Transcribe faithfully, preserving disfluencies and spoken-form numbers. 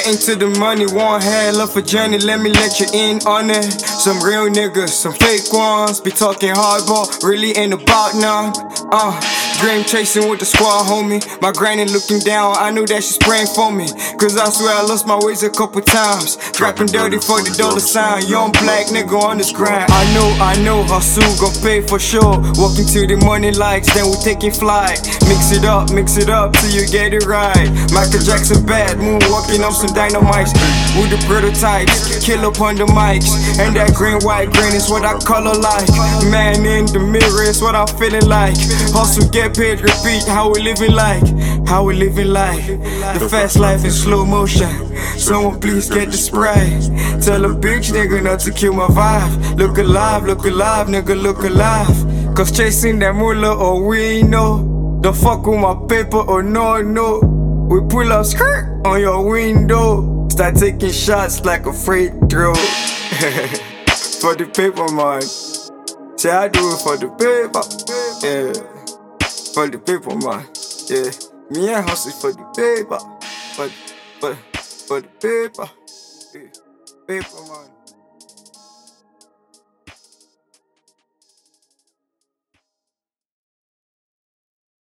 Getting to the money, one hell of a journey, let me let you in on it. Some real niggas, some fake ones, be talking hardball, really ain't about none. Uh, dream chasing with the squad, homie. My granny looking down, I knew that she's praying for me. Cause I swear I lost my ways a couple times. Trapping dirty for the dollar sign, young black nigga on this grind. I know, I know, hustle gon' pay for sure. Walking to the money lights, then we taking flight. Mix it up, mix it up till you get it right. Michael Jackson bad, moonwalking on some dynamite. With the prototypes, kill up on the mics. And that green, white, green is what I color like. Man in the mirror is what I'm feeling like. Hustle, get paid, repeat, how we living like. How we living like. The fast life in slow motion. Someone please get the spray. Tell a bitch nigga not to kill my vibe. Look alive, look alive, nigga, look alive. Cause chasing that moolah, oh we ain't know. Don't fuck with my paper, or no, no. We pull up skirt on your window. Start taking shots like a free throw. For the paper, man. Say I do it for the paper. Yeah. For the paper, man. Yeah. Me and hustle for the paper. For, for, for the paper. Yeah. Paper, man.